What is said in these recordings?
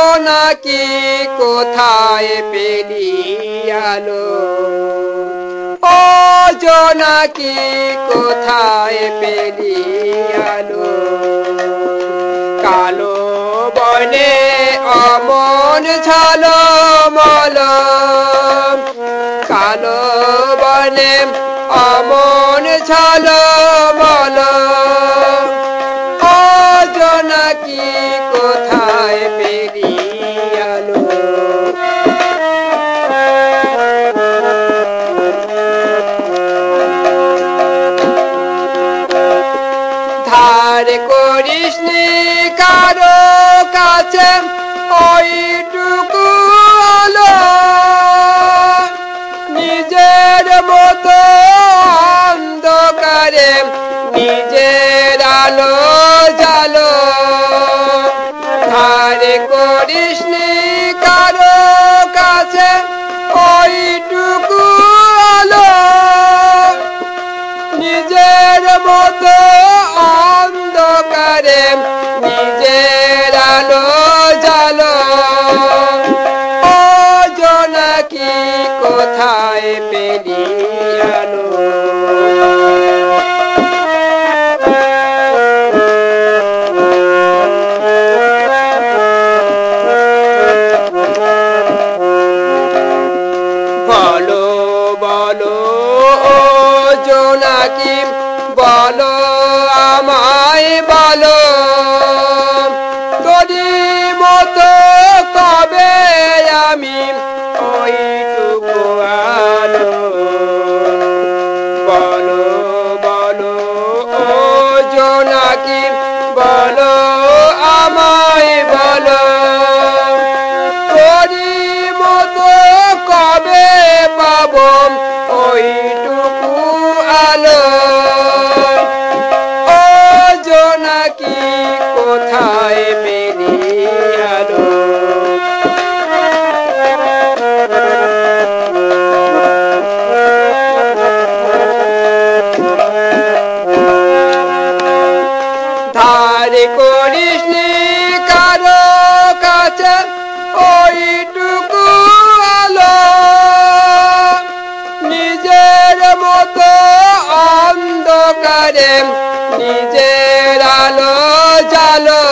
জোনাকি কোথায় পেলি আলো ও জোনাকি কোথায় পেলি আলো কালো বনে অমন ঝলমল কালো বনে অমন ঝলমল ও জোনাকি কোথায় পেলি আলো ধার করিসনি কারো কাছে ওইটুকু আলো নিজের মতো অন্ধকারে নিজের আলো জ্বালো ধার করিসনি কারো কাছে ওইটুকু আলো নিজের মতো অন্ধকারে নিজের আলো জ্বালো ও জোনাকি কোথায় পেলি আলো বলো বলো ও জোনাকি বলো আমায় বলো তোরি মতো কবে আমি ওইটুকু আলো বলো বলো ও জোনাকি বলো আমায় বলো তোরি মতো কবে পাবো ওইটুকু আলো ও জোনাকি কোথায় পেলি আলো ধার করিসনি কারো কাছে ওইটুকু আলো নিজের মতো অন্ধকারে নিজের আলো জ্বালো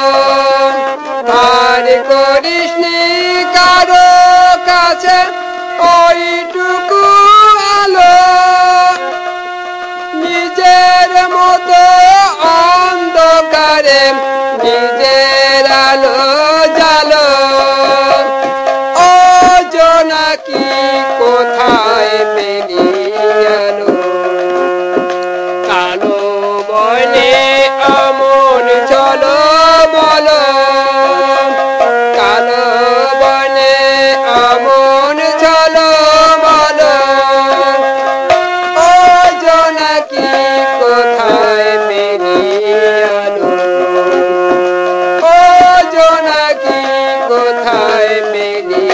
ধার করিসনি কারো কাছে ওইটুকু আলো নিজের মতো অন্ধকারে নিজের আলো জ্বালো ও জোনাকি কোথায় পেলি আলো কালো বনে অমন ঝলমল কালো বনে অমন ঝলমল ও জোনাকি কোথায় পেলি আলো ও জোনাকি কোথায় পেলি